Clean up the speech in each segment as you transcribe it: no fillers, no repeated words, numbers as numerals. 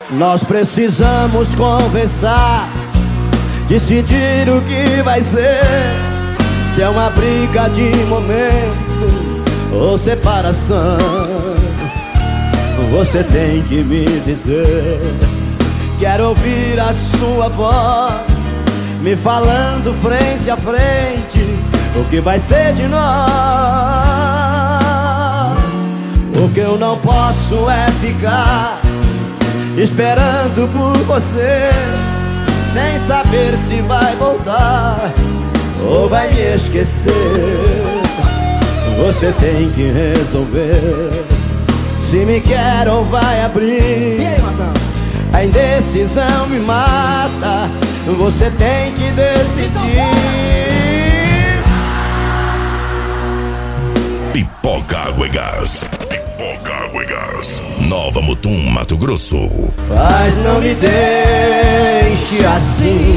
Nós precisamos conversar, decidir o que vai ser. Se é uma briga de momento ou separação, você tem que me dizer. Quero ouvir a sua voz me falando frente a frente o que vai ser de nós. O que eu não posso é ficar esperando por você, sem saber se vai voltar ou vai me esquecer. Você tem que resolver se me quer ou vai abrir. E aí, Matão? A indecisão me mata, você tem que decidir. Pipoca Água e Gás. Pipoca Água e Gás. Nova Mutum, Mato Grosso. Mas não me deixe assim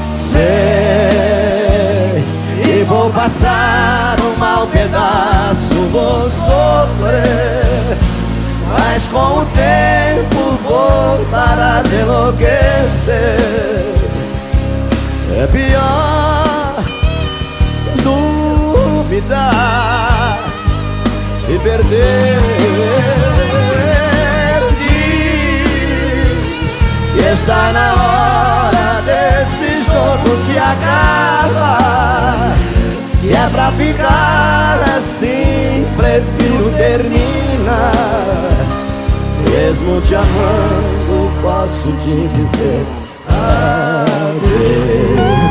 ser, e vou passar um mau pedaço, vou sofrer, mas com o tempo vou parar de enlouquecer. É pior duvidar e perder. Diz que está na hora desse jogo se acabar. Se é pra ficar assim, prefiro terminar. Mesmo te amando, posso te dizer adeus.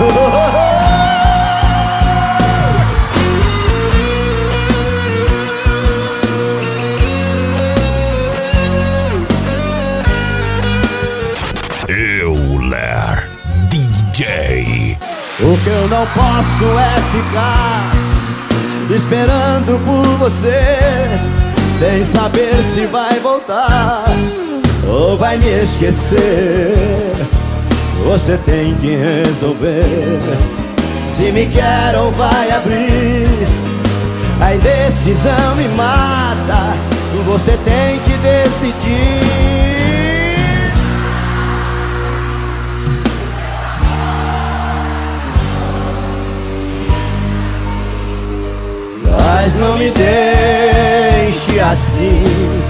Euler DJ. O que eu não posso é ficar esperando por você, sem saber se vai voltar ou vai me esquecer. Você tem que resolver se me quer ou vai abrir. A indecisão me mata, você tem que decidir. Mas não me deixe assim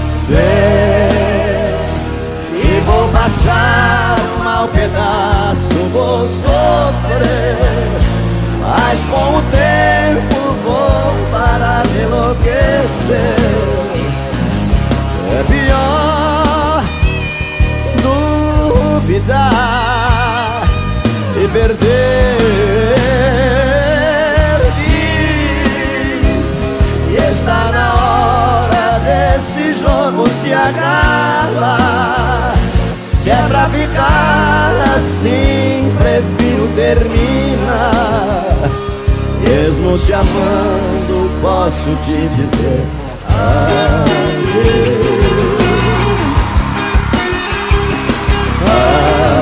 ser, e vou passar um mau pedaço, vou sofrer, mas com o tempo vou parar de enlouquecer. É pior duvidar e perder. Está na hora desse jogo se acabar. Se é pra ficar assim, prefiro terminar. Mesmo te amando, posso te dizer adeus.